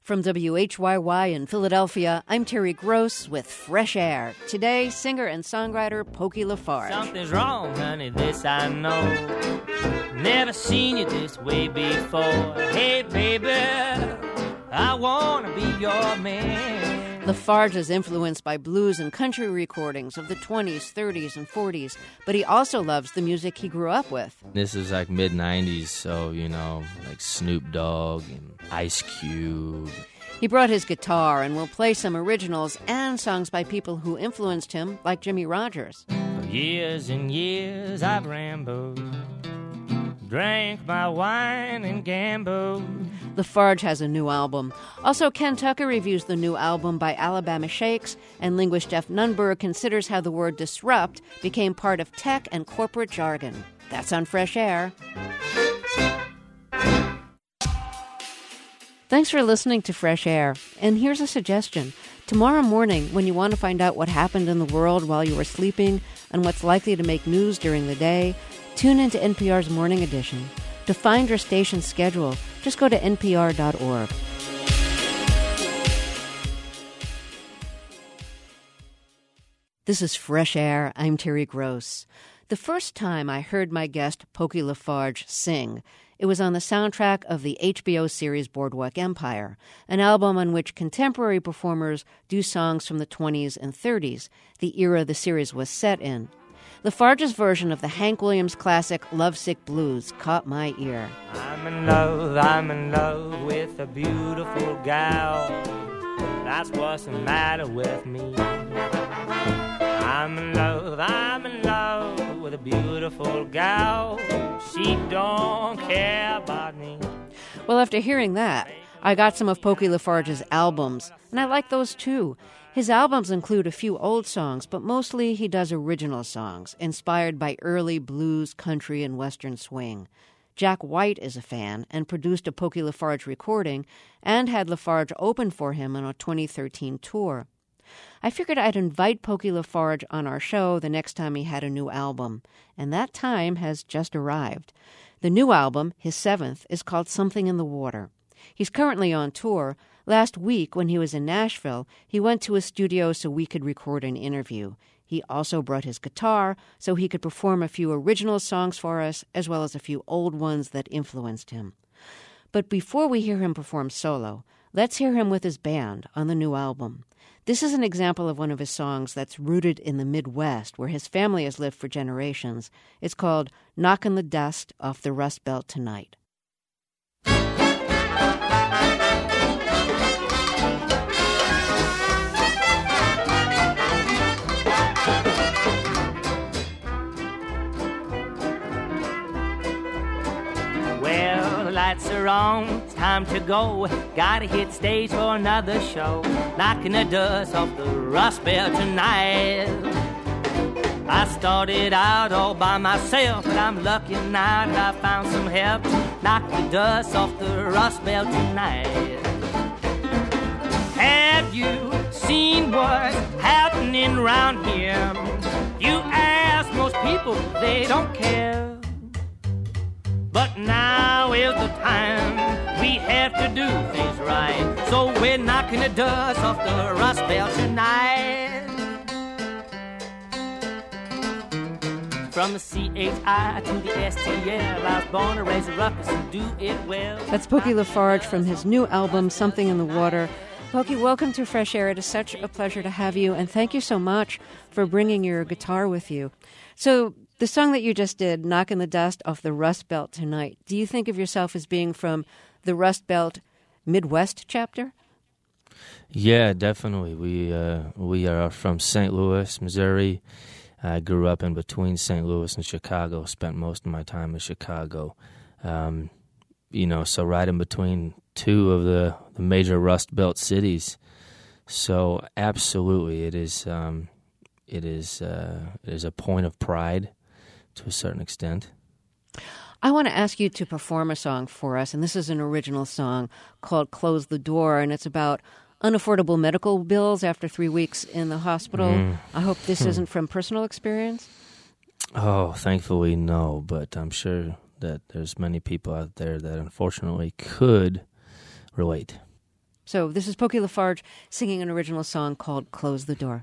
From WHYY in Philadelphia, I'm Terry Gross with Fresh Air. Today, singer and songwriter Pokey LaFarge. Something's wrong, honey, this I know. Never seen you this way before. Hey, baby, I want to be your man. LaFarge is influenced by blues and country recordings of the 20s, 30s, and 40s, but he also loves the music he grew up with. This is like mid-90s, so, like Snoop Dogg and Ice Cube. He brought his guitar and will play some originals and songs by people who influenced him, like Jimmie Rodgers. For years and years I've rambled, drank my wine and gambled. LaFarge has a new album. Also, Ken Tucker reviews the new album by Alabama Shakes, and linguist Jeff Nunberg considers how the word disrupt became part of tech and corporate jargon. That's on Fresh Air. Thanks for listening to Fresh Air. And here's a suggestion. Tomorrow morning, when you want to find out what happened in the world while you were sleeping and what's likely to make news during the day, tune into NPR's Morning Edition. To find your station's schedule, just go to npr.org. This is Fresh Air. I'm Terry Gross. The first time I heard my guest, Pokey LaFarge, sing, it was on the soundtrack of the HBO series Boardwalk Empire, an album on which contemporary performers do songs from the 20s and 30s, the era the series was set in. LaFarge's version of the Hank Williams classic Lovesick Blues caught my ear. I'm in love with a beautiful gal. That's what's the matter with me. I'm in love with a beautiful gal. She don't care about me. Well, after hearing that, I got some of Pokey LaFarge's albums, and I like those too. His albums include a few old songs, but mostly he does original songs, inspired by early blues, country, and western swing. Jack White is a fan and produced a Pokey LaFarge recording and had LaFarge open for him on a 2013 tour. I figured I'd invite Pokey LaFarge on our show the next time he had a new album, and that time has just arrived. The new album, his seventh, is called Something in the Water. He's currently on tour. Last week, when he was in Nashville, he went to a studio so we could record an interview. He also brought his guitar so he could perform a few original songs for us, as well as a few old ones that influenced him. But before we hear him perform solo, let's hear him with his band on the new album. This is an example of one of his songs that's rooted in the Midwest, where his family has lived for generations. It's called Knockin' the Dust Off the Rust Belt Tonight. Lights are on, it's time to go. Gotta hit stage for another show. Knocking the dust off the Rust Belt tonight. I started out all by myself, but I'm lucky now that I found some help. Knock the dust off the Rust Belt tonight. Have you seen what's happening around here? You ask most people, they don't care. But now is the time we have to do things right. So we're knocking the dust off the Rust Belt tonight. From the CHI to the STL, I was born to raise a ruckus and do it well. That's Pokey LaFarge from his new album, Something in the Water. Pokey, welcome to Fresh Air. It is such a pleasure to have you, and thank you so much for bringing your guitar with you. So, the song that you just did, Knockin' the Dust Off the Rust Belt Tonight, do you think of yourself as being from the Rust Belt Midwest chapter? Yeah, definitely. We are from St. Louis, Missouri. I grew up in between St. Louis and Chicago, spent most of my time in Chicago. So right in between two of the major Rust Belt cities. So absolutely, it is a point of pride to a certain extent. I want to ask you to perform a song for us, and this is an original song called Close the Door, and it's about unaffordable medical bills after 3 weeks in the hospital. I hope this isn't from personal experience. Oh, thankfully, no, but I'm sure that there's many people out there that unfortunately could relate. So this is Pokey LaFarge singing an original song called Close the Door.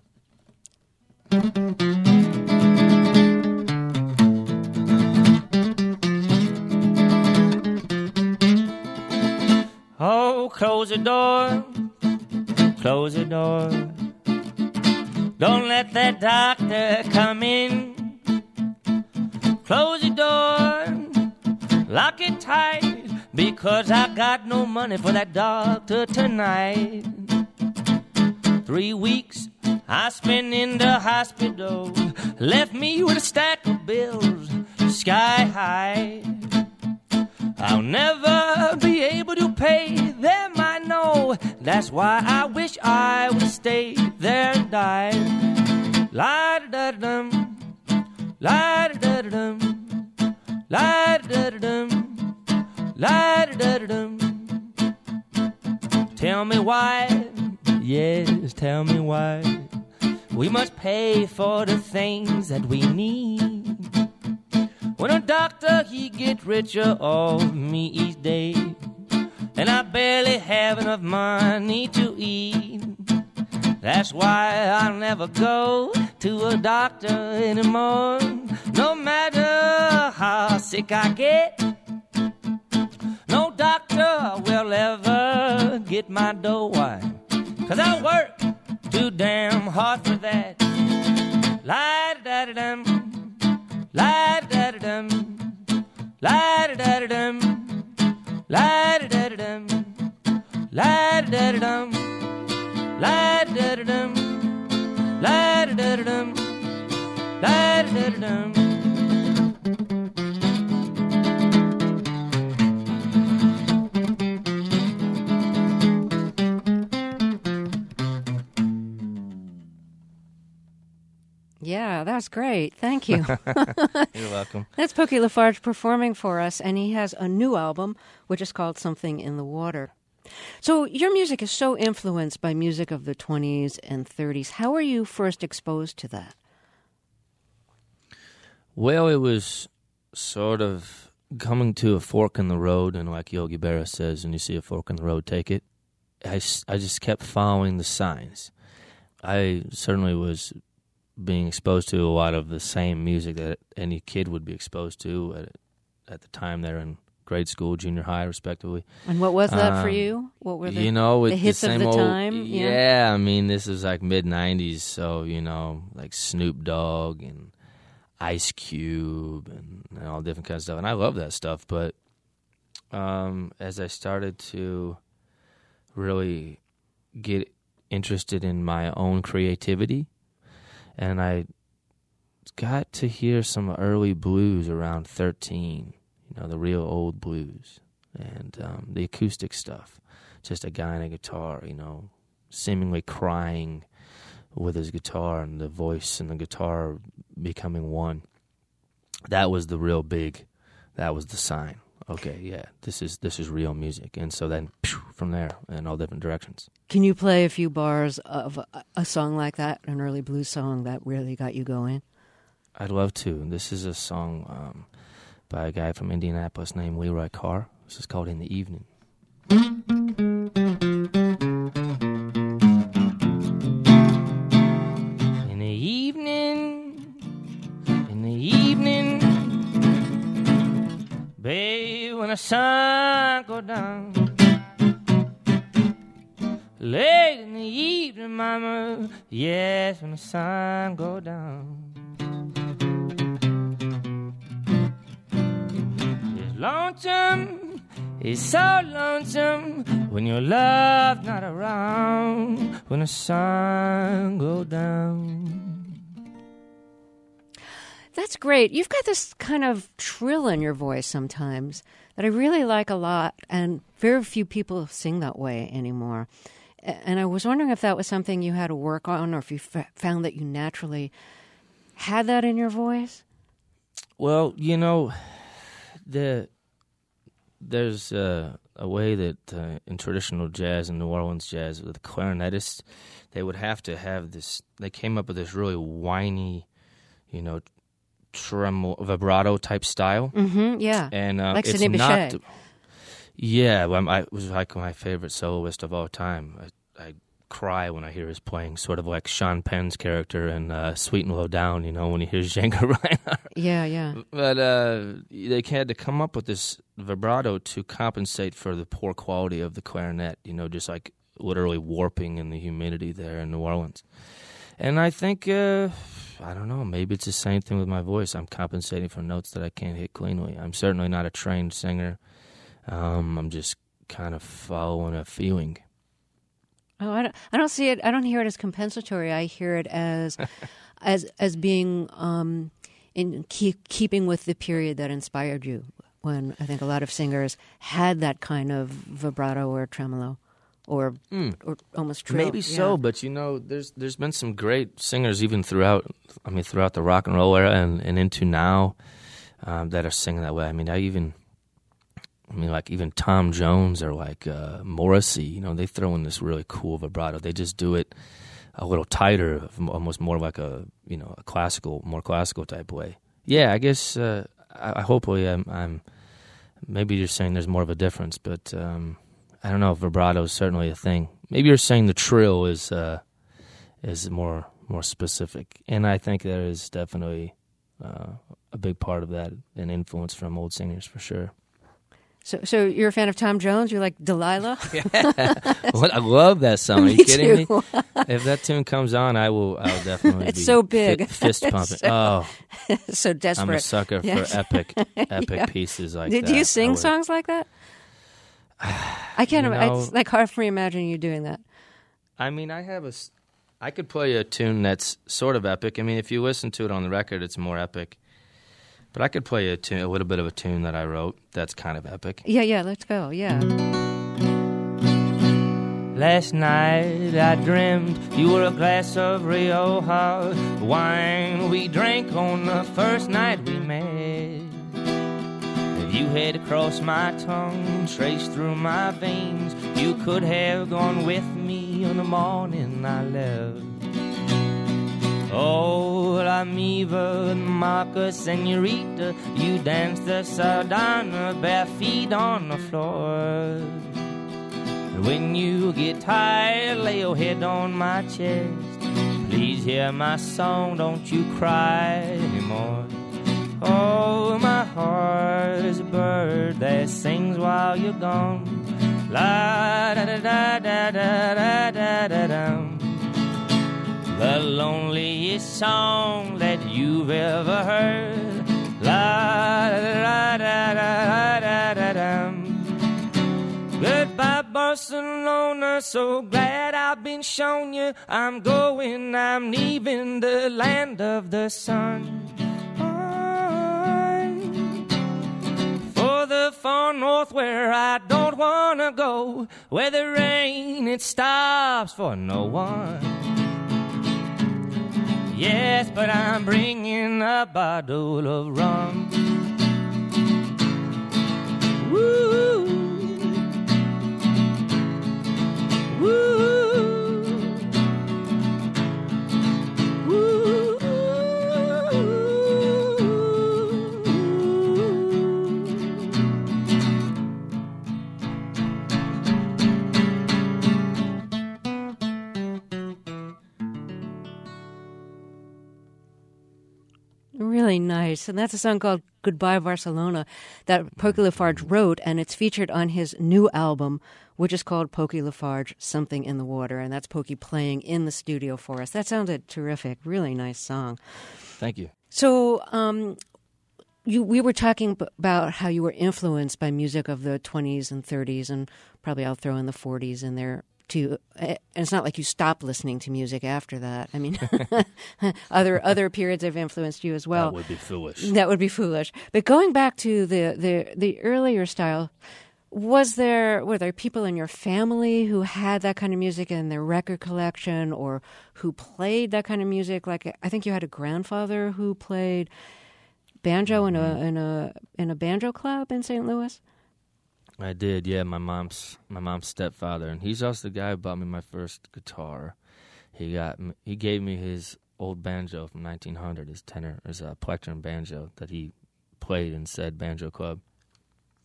Oh, close the door, close the door. Don't let that doctor come in. Close the door, lock it tight, because I got no money for that doctor tonight. 3 weeks I spent in the hospital, left me with a stack of bills sky high. I'll never be able to pay them, I know. That's why I wish I would stay there and die. La-da-da-dum, la-da-da-dum, la-da-da-dum, la-da-da-dum. Tell me why, yes, tell me why we must pay for the things that we need. When a doctor, he get richer off me each day, and I barely have enough money to eat. That's why I'll never go to a doctor anymore, no matter how sick I get. No doctor will ever get my dough. Why? 'Cause I work too damn hard for that. La-da-da-dum, la-da-da-dum, la-da-da-dum, la-da-da-dum, la-da-da-dum, la-da-da-dum, la-da-da-dum, la-da-da-dum. Yeah, that's great. Thank you. You're welcome. That's Pokey LaFarge performing for us, and he has a new album, which is called Something in the Water. So your music is so influenced by music of the 20s and 30s. How were you first exposed to that? Well, it was sort of coming to a fork in the road, and like Yogi Berra says, when you see a fork in the road, take it. I just kept following the signs. I certainly was being exposed to a lot of the same music that any kid would be exposed to at the time they're in grade school, junior high, respectively. And what was that for you? What were the hits the of the time? Yeah, I mean, this is like mid-'90s, so, like Snoop Dogg and Ice Cube and all different kinds of stuff. And I love that stuff, but as I started to really get interested in my own creativity, and I got to hear some early blues around 13, the real old blues, and the acoustic stuff. Just a guy on a guitar, seemingly crying with his guitar, and the voice and the guitar becoming one. That was the real big, that was the sign. Okay, yeah, this is real music. And so then from there in all different directions. Can you play a few bars of a song like that, an early blues song that really got you going? I'd love to. This is a song by a guy from Indianapolis named Leroy Carr. This is called In the Evening. In the evening, babe, when the sun go down, late in the evening, mama, yes, when the sun go down. It's lonesome, it's so lonesome when your love's not around, when the sun go down. That's great. You've got this kind of trill in your voice sometimes that I really like a lot, and very few people sing that way anymore. And I was wondering if that was something you had to work on, or if you found that you naturally had that in your voice? Well, there's a way that in traditional jazz, in New Orleans jazz, with the clarinetists, they would have to have this, they came up with this really whiny, vibrato type style. Mm-hmm, yeah. And like it's Sidney not, Bechet. Yeah, well, I was like my favorite soloist of all time. I cry when I hear his playing, sort of like Sean Penn's character in Sweet and Low Down, when he hears Django Reinhardt. Yeah. But they had to come up with this vibrato to compensate for the poor quality of the clarinet, just like literally warping in the humidity there in New Orleans. And I think, I don't know, maybe it's the same thing with my voice. I'm compensating for notes that I can't hit cleanly. I'm certainly not a trained singer. I'm just kind of following a feeling. Oh, I don't see it. I don't hear it as compensatory. I hear it as being in keeping with the period that inspired you. When I think a lot of singers had that kind of vibrato or tremolo, or almost trill. Maybe so, but there's been some great singers even throughout the rock and roll era and into now that are singing that way. Even Tom Jones or like Morrissey, they throw in this really cool vibrato. They just do it a little tighter, almost more like a more classical type way. Yeah, I guess hopefully I'm maybe you're saying there's more of a difference, but I don't know if vibrato is certainly a thing. Maybe you're saying the trill is more specific, and I think there is definitely a big part of that, an influence from old singers for sure. So you're a fan of Tom Jones? You're like Delilah? Yeah. I love that song. Are you kidding me? If that tune comes on, I'll definitely it's so big. Fist pumping. So desperate. I'm a sucker for epic pieces like that. Do you sing songs like that? I can't imagine. It's like hard for me to imagine you doing that. I could play a tune that's sort of epic. If you listen to it on the record, it's more epic. But I could play a little bit of a tune that I wrote that's kind of epic. Yeah, let's go, yeah. Last night I dreamed you were a glass of Rioja wine we drank on the first night we met. If you had crossed my tongue, traced through my veins, you could have gone with me on the morning I left. Oh, La Miva, Marca, Senorita, you danced the sardana, bare feet on the floor. And when you get tired, lay your head on my chest. Please hear my song, don't you cry anymore. Oh, my heart is a bird that sings while you're gone. La da da da da da da da da. The loneliest song that you've ever heard. La da da da da da da. Goodbye, Barcelona. So glad I've been shown you. I'm going, I'm leaving the land of the sun. For the far north where I don't wanna go, where the rain it stops for no one. Yes, but I'm bringing a bottle of rum. Woo, woo, woo. Really nice. And that's a song called Goodbye Barcelona that Pokey LaFarge wrote, and it's featured on his new album, which is called Pokey LaFarge, Something in the Water, and that's Pokey playing in the studio for us. That sounded terrific. Really nice song. Thank you. So we were talking about how you were influenced by music of the 20s and 30s, and probably I'll throw in the 40s in there too. And it's not like you stopped listening to music after that. Other periods have influenced you as well. That would be foolish. That would be foolish. But going back to the earlier style, were there people in your family who had that kind of music in their record collection, or who played that kind of music? Like, I think you had a grandfather who played banjo in a banjo club in St. Louis. I did, yeah. My mom's stepfather, and he's also the guy who bought me my first guitar. He gave me his old banjo from 1900, his a plectrum banjo that he played in said banjo club.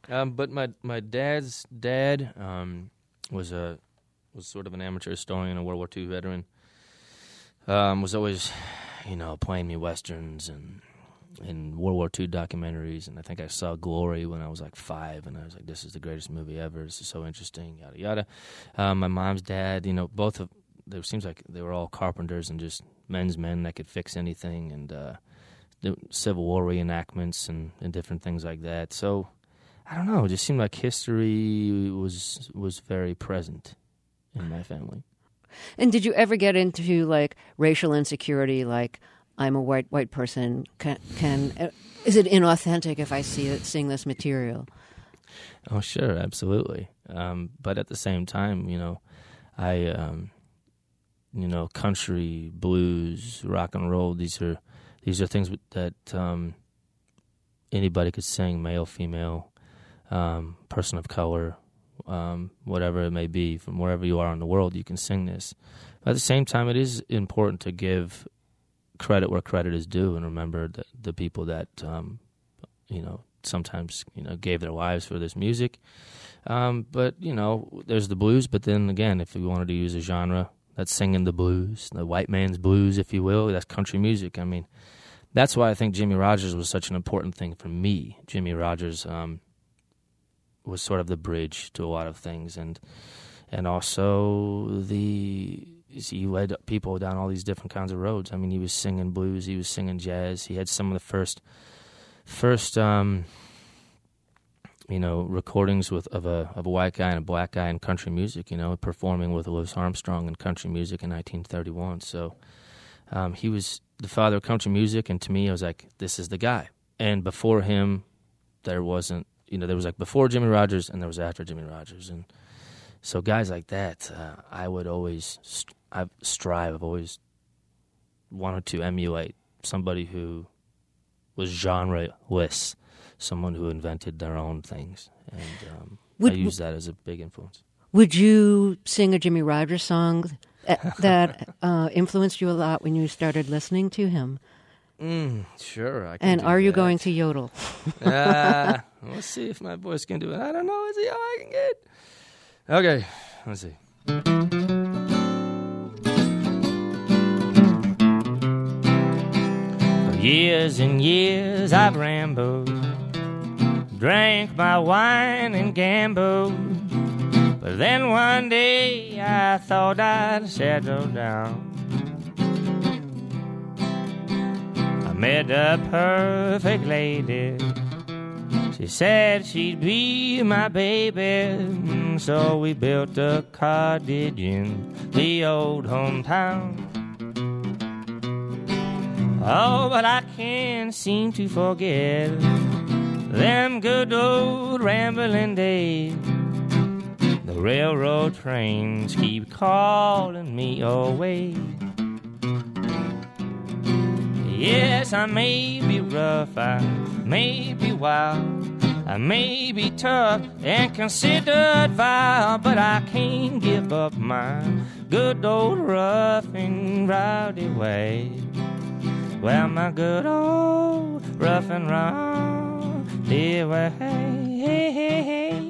But my dad's dad was sort of an amateur historian, a World War II veteran. Was always, playing me westerns and World War II documentaries, and I think I saw Glory when I was like 5, and I was like, "This is the greatest movie ever. This is so interesting." Yada yada. My mom's dad, both of it seems like they were all carpenters and just men's men that could fix anything, and the Civil War reenactments and different things like that. So I don't know. It just seemed like history was very present in my family. And did you ever get into like racial insecurity? Like, I'm a white person. Is it inauthentic if I sing this material? Oh, sure, absolutely. But at the same time, I country, blues, rock and roll. These are things that anybody could sing, male, female, person of color, whatever it may be, from wherever you are in the world, you can sing this. But at the same time, it is important to give credit where credit is due, and remember the people that sometimes gave their lives for this music. But there's the blues. But then again, if we wanted to use a genre that's singing the blues, the white man's blues, if you will, that's country music. I mean, that's why I think Jimmie Rodgers was such an important thing for me. Jimmie Rodgers was sort of the bridge to a lot of things, and also he led people down all these different kinds of roads. I mean, he was singing blues, he was singing jazz. He had some of the first recordings of a white guy and a black guy in country music. Performing with Louis Armstrong in country music in 1931. So he was the father of country music, and to me, I was like, this is the guy. And before him, there wasn't. There was like before Jimmie Rodgers and there was after Jimmie Rodgers. And so guys like that, I've always wanted to emulate somebody who was genre-less, someone who invented their own things. And I use that as a big influence. Would you sing a Jimmie Rodgers song that influenced you a lot when you started listening to him? Sure, I can. And are you going to yodel? Let's see if my voice can do it. I don't know. Let's see how I can get. Okay, let's see. For years and years I've rambled, drank my wine and gambled, but then one day I thought I'd settle down. Met a perfect lady. She said she'd be my baby. So we built a cottage in the old hometown. Oh, but I can't seem to forget them good old rambling days. The railroad trains keep calling me away. Yes, I may be rough, I may be wild, I may be tough and considered vile, but I can't give up my good old rough and rowdy way. Well, my good old rough and rowdy way.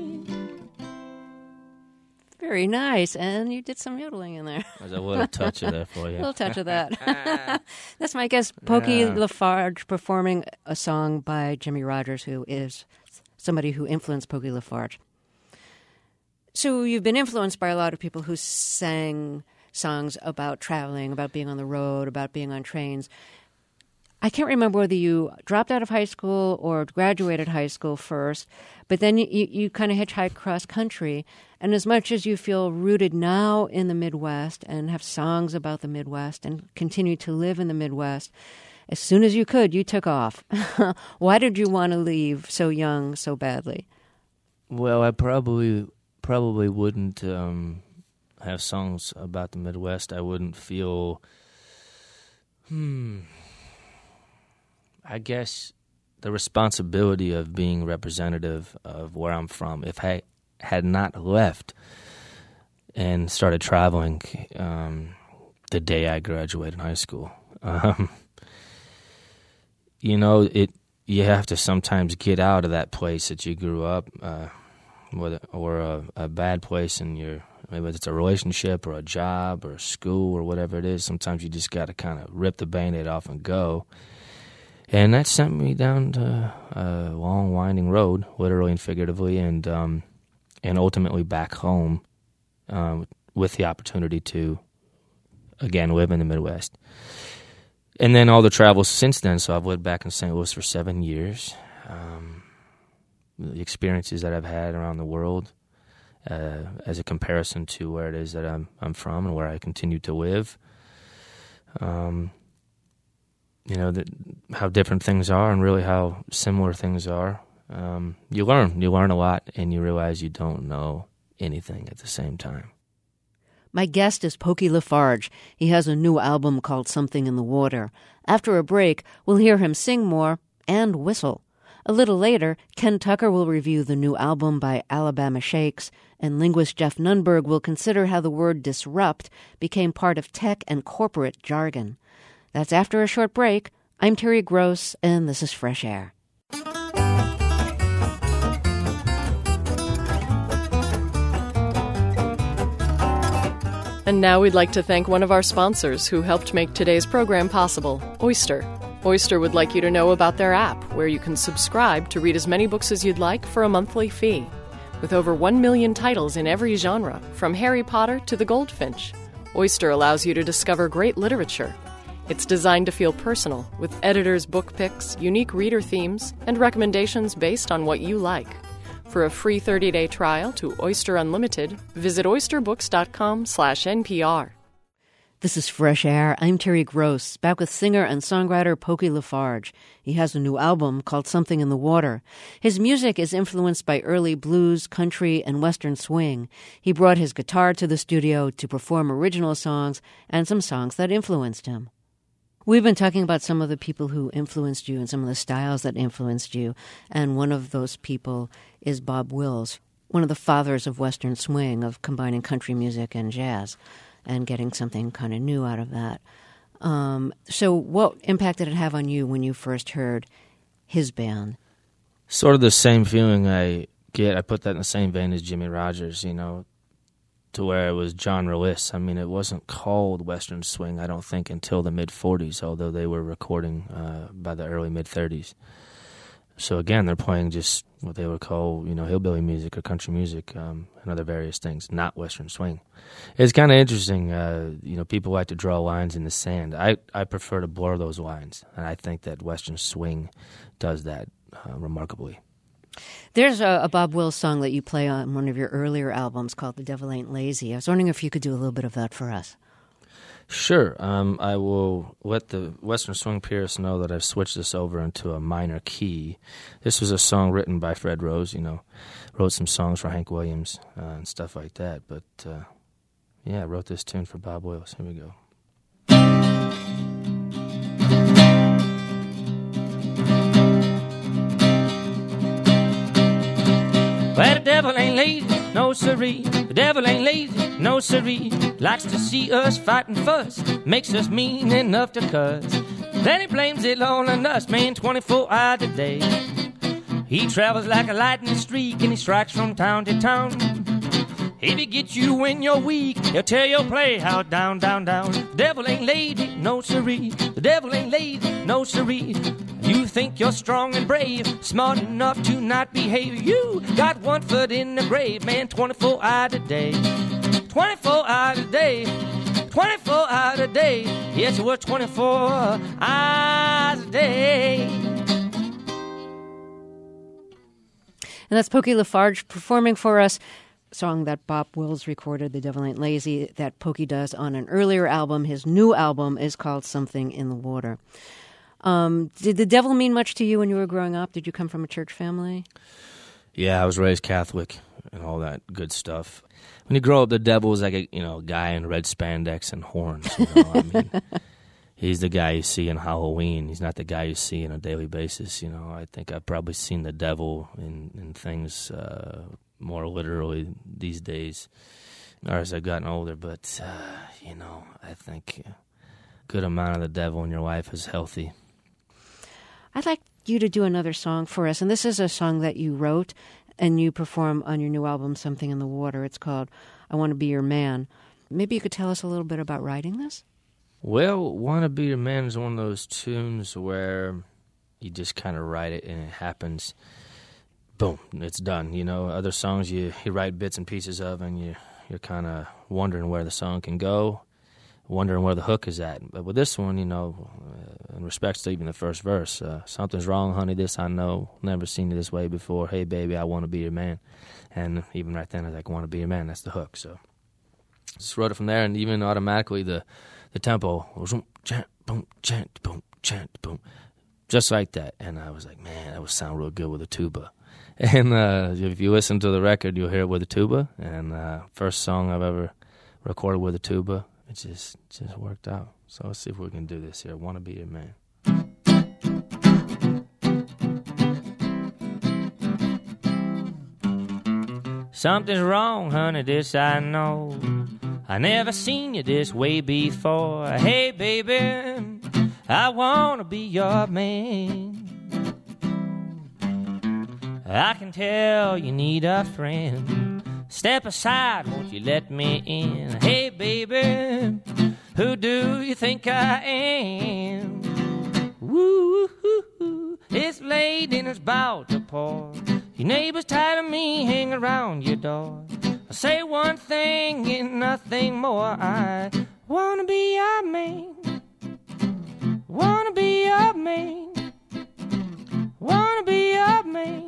Very nice. And you did some yodeling in there. There's a little touch of that for you. A little touch of that. That's my guest, Pokey LaFarge, performing a song by Jimmie Rodgers, who is somebody who influenced Pokey LaFarge. So you've been influenced by a lot of people who sang songs about traveling, about being on the road, about being on trains. I can't remember whether you dropped out of high school or graduated high school first, but then you kind of hitchhiked cross country. And as much as you feel rooted now in the Midwest and have songs about the Midwest and continue to live in the Midwest, as soon as you could, you took off. Why did you want to leave so young, so badly? Well, I probably wouldn't have songs about the Midwest. I wouldn't feel... I guess the responsibility of being representative of where I'm from, if I had not left and started traveling the day I graduated high school, you you have to sometimes get out of that place that you grew up, or a bad place in your, maybe it's a relationship or a job or a school or whatever it is. Sometimes you just got to kind of rip the Band-Aid off and go. And that sent me down to a long, winding road, literally and figuratively, and ultimately back home with the opportunity to, again, live in the Midwest. And then all the travel since then. So I've lived back in St. Louis for 7 years. The experiences that I've had around the world, as a comparison to where it is that I'm from and where I continue to live. How different things are and really how similar things are. You learn a lot, and you realize you don't know anything at the same time. My guest is Pokey LaFarge. He has a new album called Something in the Water. After a break, we'll hear him sing more and whistle. A little later, Ken Tucker will review the new album by Alabama Shakes, and linguist Jeff Nunberg will consider how the word disrupt became part of tech and corporate jargon. That's after a short break. I'm Terry Gross, and this is Fresh Air. And now we'd like to thank one of our sponsors who helped make today's program possible, Oyster. Oyster would like you to know about their app, where you can subscribe to read as many books as you'd like for a monthly fee. With over 1 million titles in every genre, from Harry Potter to The Goldfinch, Oyster allows you to discover great literature. It's designed to feel personal, with editors' book picks, unique reader themes, and recommendations based on what you like. For a free 30-day trial to Oyster Unlimited, visit oysterbooks.com/NPR. This is Fresh Air. I'm Terry Gross, back with singer and songwriter Pokey LaFarge. He has a new album called Something in the Water. His music is influenced by early blues, country, and western swing. He brought his guitar to the studio to perform original songs and some songs that influenced him. We've been talking about some of the people who influenced you and some of the styles that influenced you, and one of those people is Bob Wills, one of the fathers of Western swing, of combining country music and jazz and getting something kind of new out of that. So what impact did it have on you when you first heard his band? Sort of the same feeling I get. I put that in the same vein as Jimmy Rogers, to where it was genreless. I mean, it wasn't called Western swing, I don't think, until the mid-'40s, although they were recording by the early mid-'30s. So again, they're playing just what they would call, hillbilly music or country music and other various things, not Western swing. It's kind of interesting. People like to draw lines in the sand. I prefer to blur those lines, and I think that Western swing does that remarkably. There's a Bob Wills song that you play on one of your earlier albums called The Devil Ain't Lazy. I was wondering if you could do a little bit of that for us. Sure. I will let the Western Swing purists know that I've switched this over into a minor key. This was a song written by Fred Rose, wrote some songs for Hank Williams and stuff like that. But, I wrote this tune for Bob Wills. Here we go. Well, the devil ain't lazy, no siree. The devil ain't lazy, no siree. Likes to see us fight and fuss, makes us mean enough to cuss. Then he blames it all on us, man, 24 hours a day. He travels like a lightning streak and he strikes from town to town. If he gets you when you're weak, he'll tell your play how down, down, down. The devil ain't lazy, no siree. The devil ain't lazy, no siree. You think you're strong and brave, smart enough to not behave. You got one foot in the grave, man, 24 hours a day. 24 hours a day. 24 hours a day. Yes, you work 24 hours a day. And that's Pokey LaFarge performing for us a song that Bob Wills recorded, The Devil Ain't Lazy, that Pokey does on an earlier album. His new album is called Something in the Water. Did the devil mean much to you when you were growing up? Did you come from a church family? Yeah, I was raised Catholic and all that good stuff. When you grow up, the devil is like a guy in red spandex and horns. He's the guy you see in Halloween. He's not the guy you see on a daily basis. I think I've probably seen the devil in things more literally these days, or as I've gotten older. But I think a good amount of the devil in your life is healthy. I'd like you to do another song for us. And this is a song that you wrote and you perform on your new album, Something in the Water. It's called I Want to Be Your Man. Maybe you could tell us a little bit about writing this? Well, Wanna Be Your Man is one of those tunes where you just kind of write it and it happens. Boom, it's done. You know, other songs you write bits and pieces of and you're kind of wondering where the song can go, wondering where the hook is at. But with this one, you know, in respects to even the first verse, something's wrong, honey, this I know, never seen you this way before. Hey, baby, I want to be your man. And even right then, I was like, want to be your man, that's the hook. So just wrote it from there, and even automatically the tempo was chant, boom, chant, boom, chant, boom, just like that. And I was like, man, that would sound real good with a tuba. And if you listen to the record, you'll hear it with a tuba. And first song I've ever recorded with a tuba. It just worked out. So let's see if we can do this here. Wanna Be Your Man. Something's wrong, honey, this I know. I never seen you this way before. Hey, baby, I wanna be your man. I can tell you need a friend. Step aside, won't you let me in? Hey, baby, who do you think I am? Woo, it's late and it's about to pour. Your neighbor's tired of me hanging around your door. I say one thing and nothing more. I wanna be your man. Wanna be your man. Wanna be your man.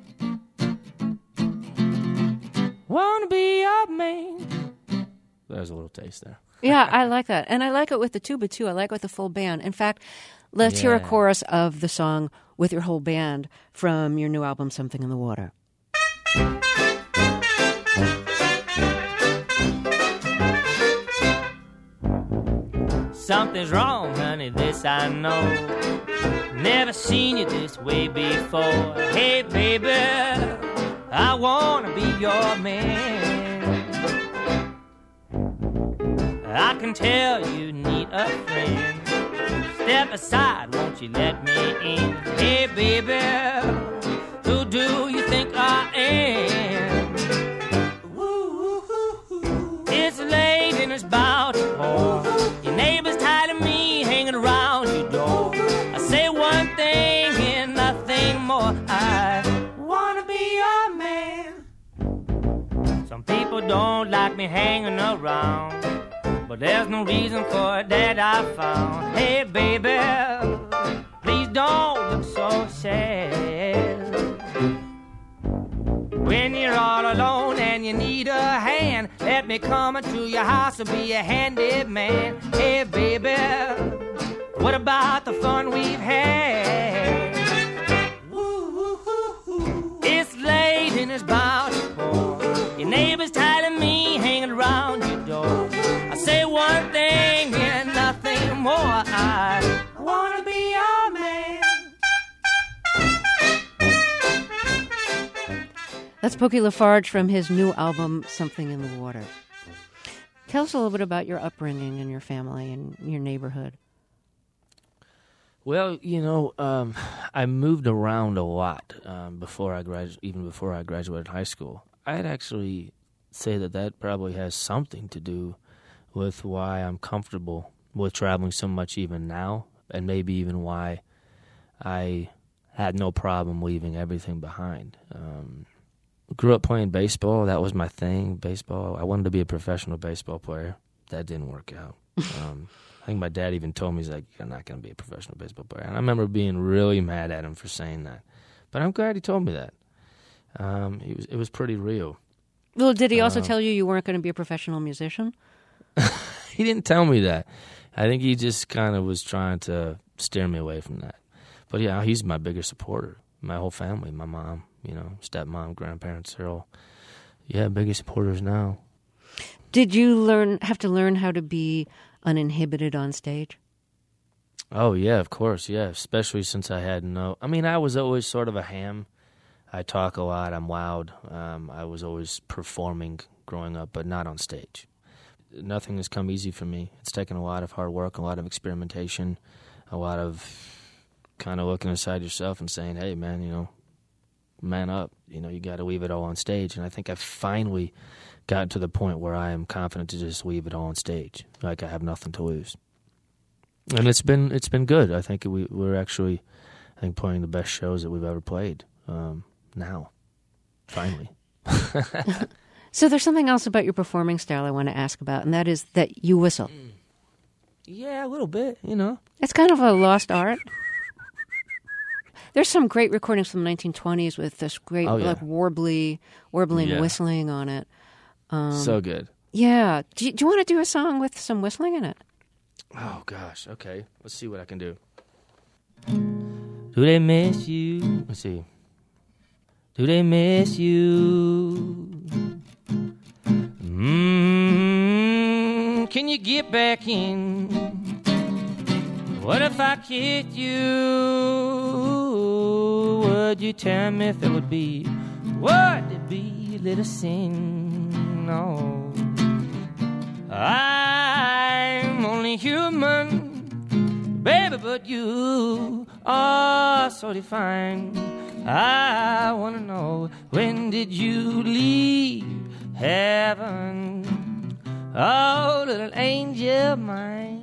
Wanna be your man. There's a little taste there. Yeah, I like that. And I like it with the tuba, too. I like it with the full band. In fact, let's hear a chorus of the song with your whole band from your new album, Something in the Water. Something's wrong, honey, this I know. Never seen you this way before. Hey, baby, I wanna be your man. I can tell you need a friend. Step aside, won't you let me in? Hey, baby, who do you think I am? It's late and it's about to pour. Your neighbor's tired of me hanging around your door. I say one thing and nothing more. I wanna be your man. Some people don't like me hanging around, but there's no reason for it that I found. Hey, baby, please don't look so sad. When you're all alone and you need a hand, let me come into your house and be a handyman. Hey, baby, what about the fun we've had? It's late and it's about to pour. Your neighbor's tired of me hanging around your door. I say one thing and nothing more. I wanna be your man. That's Pokey LaFarge from his new album, Something in the Water. Tell us a little bit about your upbringing and your family and your neighborhood. Well, you know, I moved around a lot before I graduated high school. I'd actually say that probably has something to do with why I'm comfortable with traveling so much even now, and maybe even why I had no problem leaving everything behind. Grew up playing baseball. That was my thing, baseball. I wanted to be a professional baseball player. That didn't work out. I think my dad even told me, he's like, you're not going to be a professional baseball player. And I remember being really mad at him for saying that. But I'm glad he told me that. It was pretty real. Well, did he also tell you weren't going to be a professional musician? He didn't tell me that. I think he just kind of was trying to steer me away from that. But yeah, he's my biggest supporter. My whole family, my mom, stepmom, grandparents, they're all, biggest supporters now. Did you have to learn how to be uninhibited on stage? Oh, yeah, of course, yeah, especially since I was always sort of a ham. I talk a lot, I'm loud. I was always performing growing up, but not on stage. Nothing has come easy for me. It's taken a lot of hard work, a lot of experimentation, a lot of kind of looking inside yourself and saying, hey, man, you know, man up. You know, you got to leave it all on stage. And I think I've finally gotten to the point where I am confident to just leave it all on stage. Like I have nothing to lose. And it's been good. I think we're actually, I think, playing the best shows that we've ever played now, finally. So there's something else about your performing style I want to ask about, and that is that you whistle. Yeah, a little bit, you know. It's kind of a lost art. There's some great recordings from the 1920s with this great like warbling whistling on it. So good. Yeah. Do you want to do a song with some whistling in it? Oh, gosh. Okay. Let's see what I can do. Do they miss you? Let's see. Do they miss you? Can you get back in? What if I kissed you? Would you tell me if it would be? Would it be a little sin? No. I'm only human, baby, but you are so divine. I want to know, when did you leave heaven? Oh, little angel mine.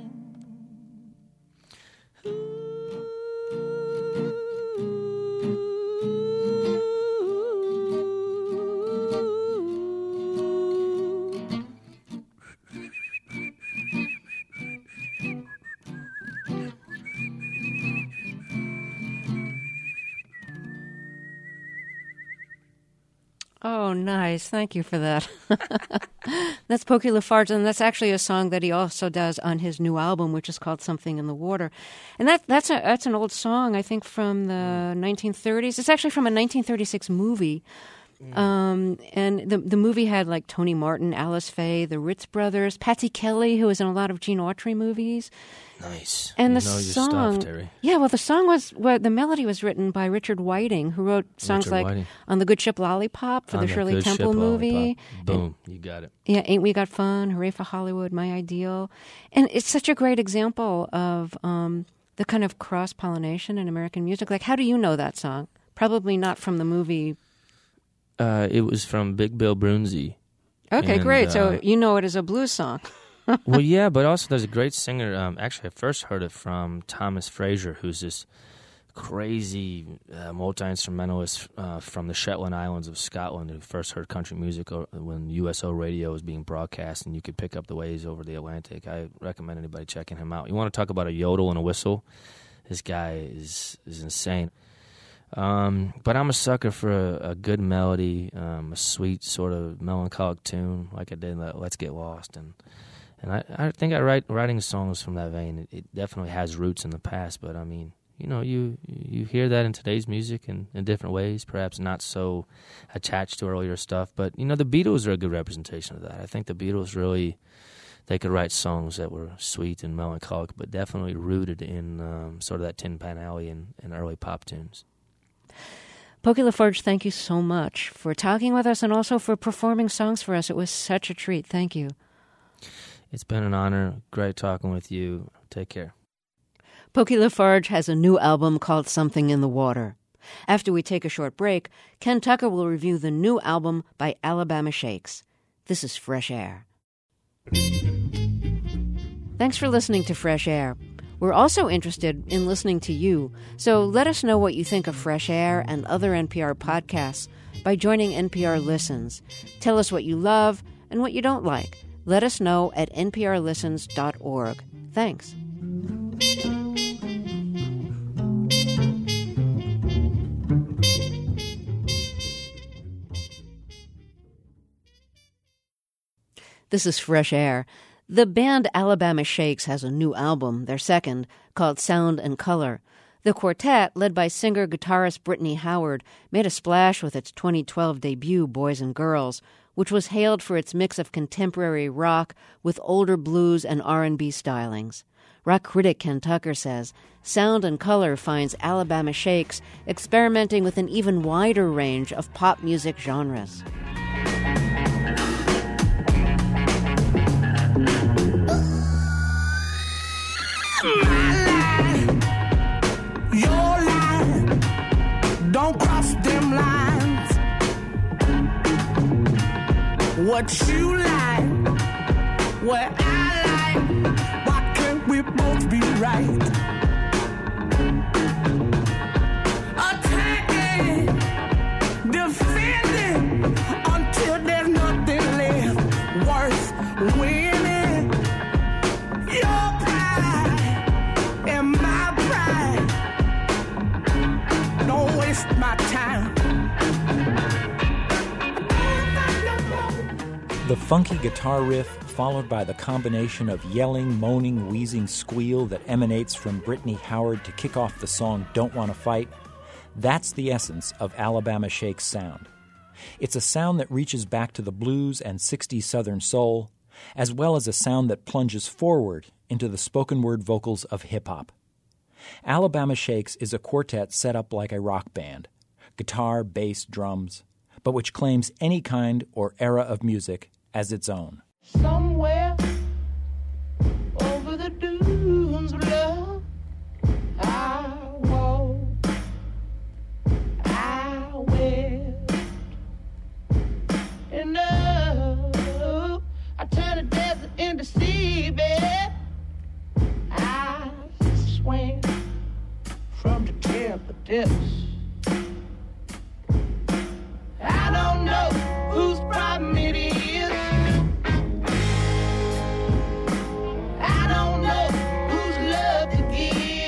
Oh, nice. Thank you for that. That's Pokey LaFarge, and that's actually a song that he also does on his new album, which is called Something in the Water. And that's an old song, I think, from the 1930s. It's actually from a 1936 movie. And the movie had like Tony Martin, Alice Faye, the Ritz Brothers, Patsy Kelly, who was in a lot of Gene Autry movies. Nice. And you the know song, your stuff, Terry. Yeah, well, the melody was written by Richard Whiting, who wrote songs On the Good Ship Lollipop for the Shirley Temple movie. Boom, you got it. Yeah, Ain't We Got Fun, Hooray for Hollywood, My Ideal. And it's such a great example of the kind of cross-pollination in American music. Like, how do you know that song? Probably not from the movie. It was from Big Bill Brunzi. Okay, great. So you know it as a blues song. Well, yeah, but also there's a great singer. Actually, I first heard it from Thomas Fraser, who's this crazy multi-instrumentalist from the Shetland Islands of Scotland who first heard country music when USO radio was being broadcast and you could pick up the waves over the Atlantic. I recommend anybody checking him out. You want to talk about a yodel and a whistle? This guy is insane. But I'm a sucker for a good melody, a sweet sort of melancholic tune like I did in Let's Get Lost. And I think writing songs from that vein, it definitely has roots in the past, but I mean, you know, you hear that in today's music in different ways, perhaps not so attached to earlier stuff, but, you know, the Beatles are a good representation of that. I think the Beatles really, they could write songs that were sweet and melancholic, but definitely rooted in sort of that Tin Pan Alley and early pop tunes. Pokey LaFarge, thank you so much for talking with us and also for performing songs for us. It was such a treat. Thank you. It's been an honor. Great talking with you. Take care. Pokey LaFarge has a new album called Something in the Water. After we take a short break, Ken Tucker will review the new album by Alabama Shakes. This is Fresh Air. Thanks for listening to Fresh Air. We're also interested in listening to you, so let us know what you think of Fresh Air and other NPR podcasts by joining NPR Listens. Tell us what you love and what you don't like. Let us know at nprlistens.org. Thanks. This is Fresh Air. The band Alabama Shakes has a new album, their second, called Sound and Color. The quartet, led by singer-guitarist Brittany Howard, made a splash with its 2012 debut, Boys and Girls, which was hailed for its mix of contemporary rock with older blues and R&B stylings. Rock critic Ken Tucker says, Sound and Color finds Alabama Shakes experimenting with an even wider range of pop music genres. You're what you like, what I like. Why can't we both be right? Attacking, defending, until there's nothing left worth winning. Your pride and my pride. Don't waste my time. The funky guitar riff, followed by the combination of yelling, moaning, wheezing squeal that emanates from Brittany Howard to kick off the song Don't Wanna Fight, that's the essence of Alabama Shake's sound. It's a sound that reaches back to the blues and 60s Southern soul, as well as a sound that plunges forward into the spoken word vocals of hip-hop. Alabama Shakes is a quartet set up like a rock band, guitar, bass, drums, but which claims any kind or era of music as its own. Somewhere over the dunes of love, I walk, I wept, and I turn the desert into seabed. I swam from the temple depths. I don't know whose problem it is. I don't know whose love to give.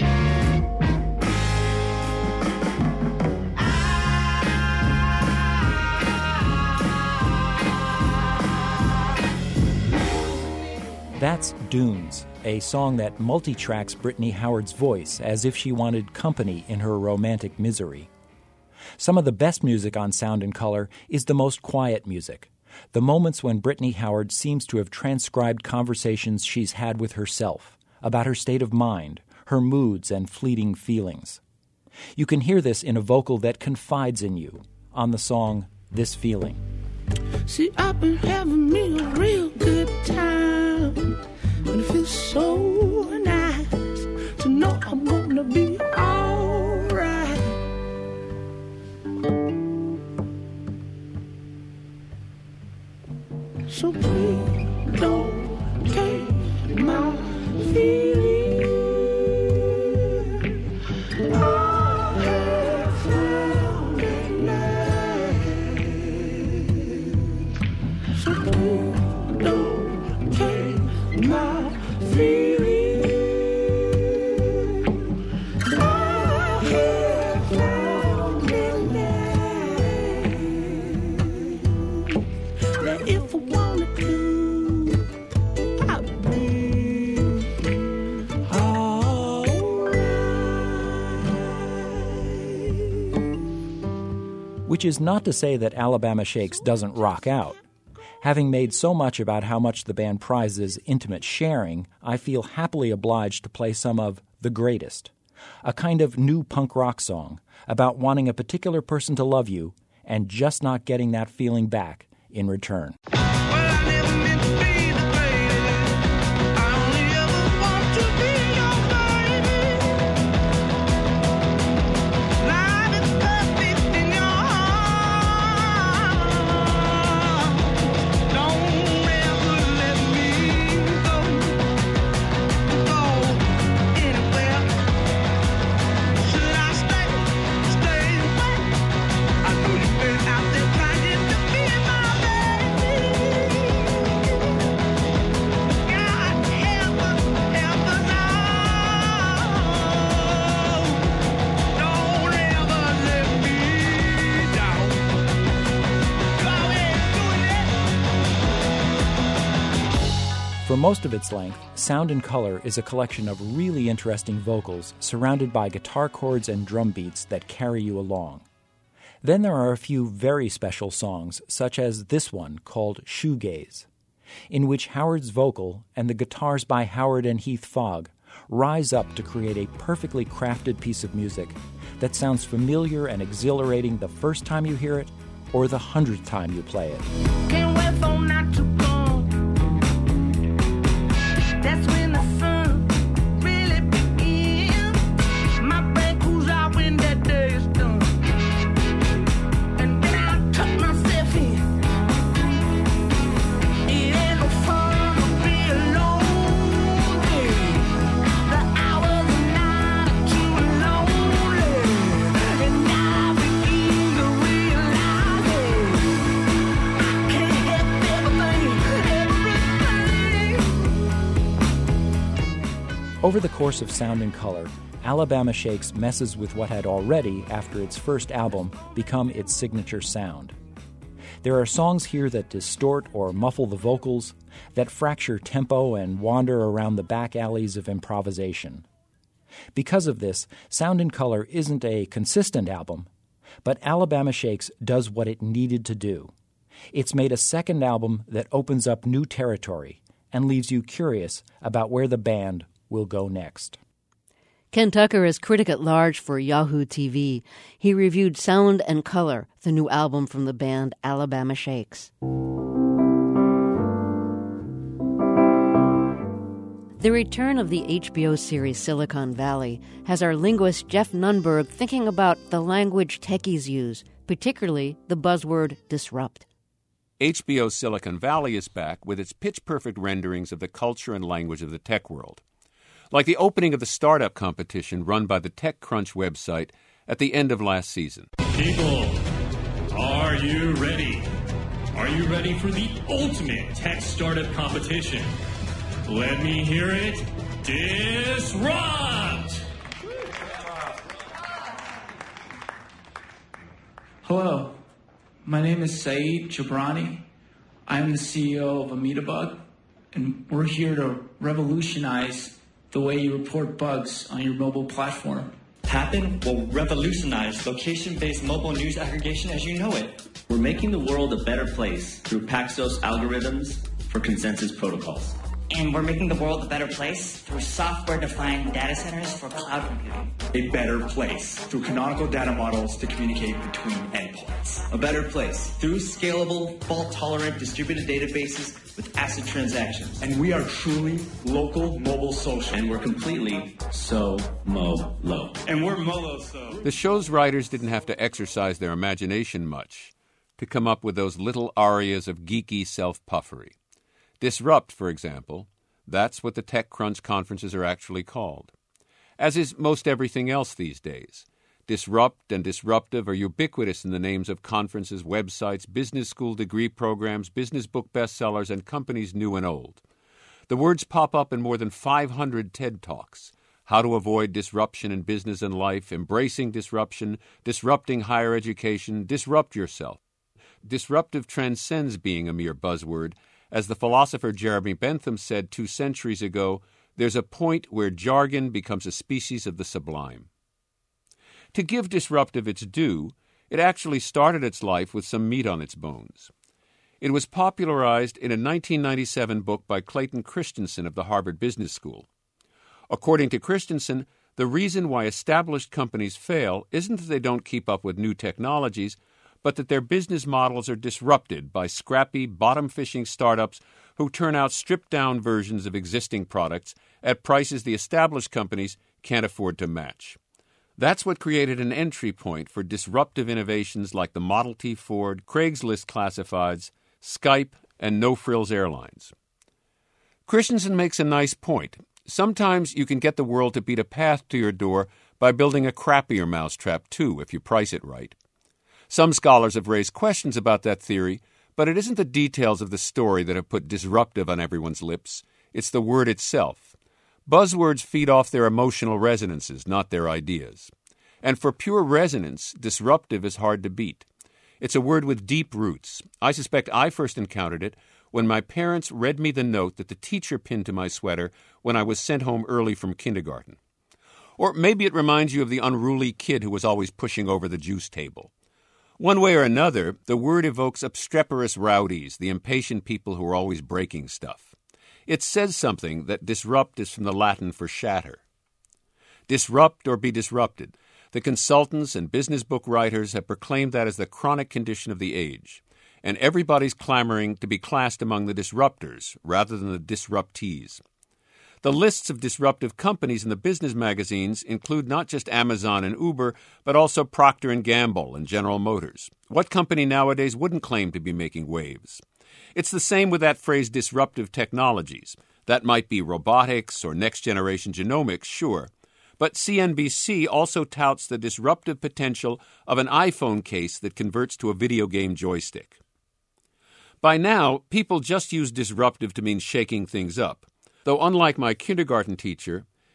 That's Dunes, a song that multi-tracks Brittany Howard's voice as if she wanted company in her romantic misery. Some of the best music on Sound and Color is the most quiet music, the moments when Brittany Howard seems to have transcribed conversations she's had with herself about her state of mind, her moods and fleeting feelings. You can hear this in a vocal that confides in you on the song This Feeling. See, I've been having me a real good time, and it feels so nice to know I'm gonna be alright. So please don't take my feeling. I have found it now. So please don't take my feeling. I have found it now. That if I wanted to, I'd be alright. Which is not to say that Alabama Shakes doesn't rock out. Having made so much about how much the band prizes intimate sharing, I feel happily obliged to play some of The Greatest, a kind of new punk rock song about wanting a particular person to love you and just not getting that feeling back in return. Well, I never meant to be the greatest. I only ever want to be your baby. Life is perfect in your arms. Don't ever let me go anywhere. Should I stay away? I know you've been out there trying to be my baby. God, ever know. Don't ever let me down. Go ahead, do it. For most of its length, Sound and Color is a collection of really interesting vocals surrounded by guitar chords and drum beats that carry you along. Then there are a few very special songs, such as this one called Shoegaze, in which Howard's vocal and the guitars by Howard and Heath Fogg rise up to create a perfectly crafted piece of music that sounds familiar and exhilarating the first time you hear it or the 100th time you play it. Can't wait for night to come. That's when the sun really begins. My brain cools out when that day is done. And then I tuck myself in. Over the course of Sound and Color, Alabama Shakes messes with what had already, after its first album, become its signature sound. There are songs here that distort or muffle the vocals, that fracture tempo and wander around the back alleys of improvisation. Because of this, Sound and Color isn't a consistent album, but Alabama Shakes does what it needed to do. It's made a second album that opens up new territory and leaves you curious about where the band will go next. Ken Tucker is critic at large for Yahoo TV. He reviewed Sound and Color, the new album from the band Alabama Shakes. The return of the HBO series Silicon Valley has our linguist Jeff Nunberg thinking about the language techies use, particularly the buzzword disrupt. HBO Silicon Valley is back with its pitch-perfect renderings of the culture and language of the tech world. Like the opening of the startup competition run by the TechCrunch website at the end of last season. People, are you ready? Are you ready for the ultimate tech startup competition? Let me hear it. Disrupt! Hello, my name is Saeed Jabrani. I am the CEO of Ametabug, and we're here to revolutionize the way you report bugs on your mobile platform. Happen will revolutionize location-based mobile news aggregation as you know it. We're making the world a better place through Paxos algorithms for consensus protocols. And we're making the world a better place through software-defined data centers for cloud computing. A better place through canonical data models to communicate between endpoints. A better place through scalable, fault-tolerant distributed databases with ACID transactions. And we are truly local mobile social. And we're completely so-mo-lo. And we're molo-so. The show's writers didn't have to exercise their imagination much to come up with those little arias of geeky self-puffery. Disrupt, for example, that's what the TechCrunch conferences are actually called. As is most everything else these days. Disrupt and disruptive are ubiquitous in the names of conferences, websites, business school degree programs, business book bestsellers, and companies new and old. The words pop up in more than 500 TED Talks. How to avoid disruption in business and life, embracing disruption, disrupting higher education, disrupt yourself. Disruptive transcends being a mere buzzword. As the philosopher Jeremy Bentham said 2 centuries ago, there's a point where jargon becomes a species of the sublime. To give disruptive its due, it actually started its life with some meat on its bones. It was popularized in a 1997 book by Clayton Christensen of the Harvard Business School. According to Christensen, the reason why established companies fail isn't that they don't keep up with new technologies, but that their business models are disrupted by scrappy, bottom-fishing startups who turn out stripped-down versions of existing products at prices the established companies can't afford to match. That's what created an entry point for disruptive innovations like the Model T Ford, Craigslist Classifieds, Skype, and No Frills Airlines. Christensen makes a nice point. Sometimes you can get the world to beat a path to your door by building a crappier mousetrap, too, if you price it right. Some scholars have raised questions about that theory, but it isn't the details of the story that have put disruptive on everyone's lips. It's the word itself. Buzzwords feed off their emotional resonances, not their ideas. And for pure resonance, disruptive is hard to beat. It's a word with deep roots. I suspect I first encountered it when my parents read me the note that the teacher pinned to my sweater when I was sent home early from kindergarten. Or maybe it reminds you of the unruly kid who was always pushing over the juice table. One way or another, the word evokes obstreperous rowdies, the impatient people who are always breaking stuff. It says something that disrupt is from the Latin for shatter. Disrupt or be disrupted. The consultants and business book writers have proclaimed that as the chronic condition of the age, and everybody's clamoring to be classed among the disruptors rather than the disruptees. The lists of disruptive companies in the business magazines include not just Amazon and Uber, but also Procter & Gamble and General Motors. What company nowadays wouldn't claim to be making waves? It's the same with that phrase disruptive technologies. That might be robotics or next-generation genomics, sure. But CNBC also touts the disruptive potential of an iPhone case that converts to a video game joystick. By now, people just use disruptive to mean shaking things up. Though unlike my kindergarten teacher,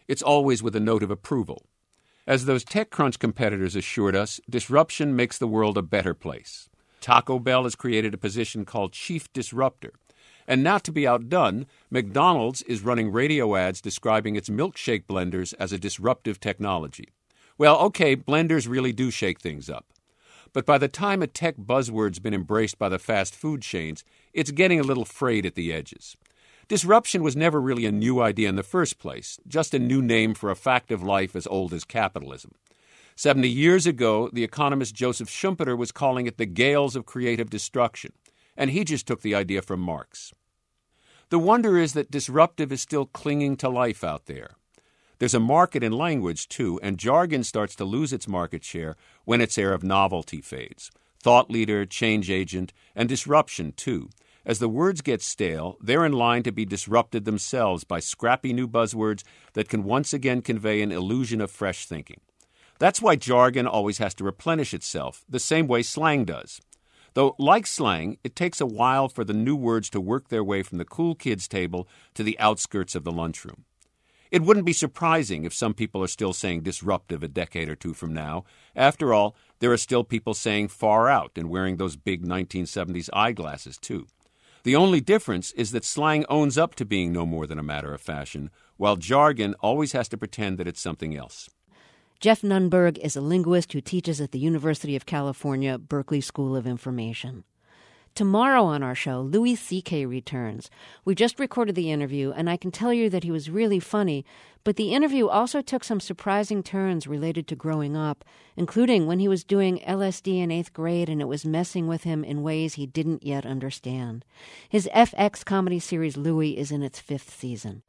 It's always with a note of approval. As those TechCrunch competitors assured us, disruption makes the world a better place. Taco Bell has created a position called Chief Disruptor. And not to be outdone, McDonald's is running radio ads describing its milkshake blenders as a disruptive technology. Well, okay, blenders really do shake things up. But by the time a tech buzzword's been embraced by the fast food chains, it's getting a little frayed at the edges. Disruption was never really a new idea in the first place, just a new name for a fact of life as old as capitalism. 70 years ago, the economist Joseph Schumpeter was calling it the gales of creative destruction, and he just took the idea from Marx. The wonder is that disruptive is still clinging to life out there. There's a market in language, too, and jargon starts to lose its market share when its air of novelty fades. Thought leader, change agent, and disruption, too. As the words get stale, they're in line to be disrupted themselves by scrappy new buzzwords that can once again convey an illusion of fresh thinking. That's why jargon always has to replenish itself, the same way slang does. Though, like slang, it takes a while for the new words to work their way from the cool kids' table to the outskirts of the lunchroom. It wouldn't be surprising if some people are still saying disruptive a decade or two from now. After all, there are still people saying far out and wearing those big 1970s eyeglasses, too. The only difference is that slang owns up to being no more than a matter of fashion, while jargon always has to pretend that it's something else. Jeff Nunberg is a linguist who teaches at the University of California, Berkeley School of Information. Tomorrow on our show, Louis C.K. returns. We just recorded the interview, and I can tell you that he was really funny, but the interview also took some surprising turns related to growing up, including when he was doing LSD in 8th grade and it was messing with him in ways he didn't yet understand. His FX comedy series Louis is in its 5th season.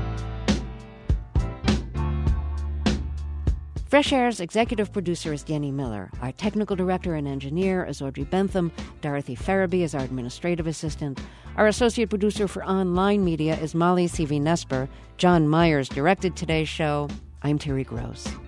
Fresh Air's executive producer is Danny Miller. Our technical director and engineer is Audrey Bentham. Dorothy Farabee is our administrative assistant. Our associate producer for online media is Molly C.V. Nesper. John Myers directed today's show. I'm Terry Gross.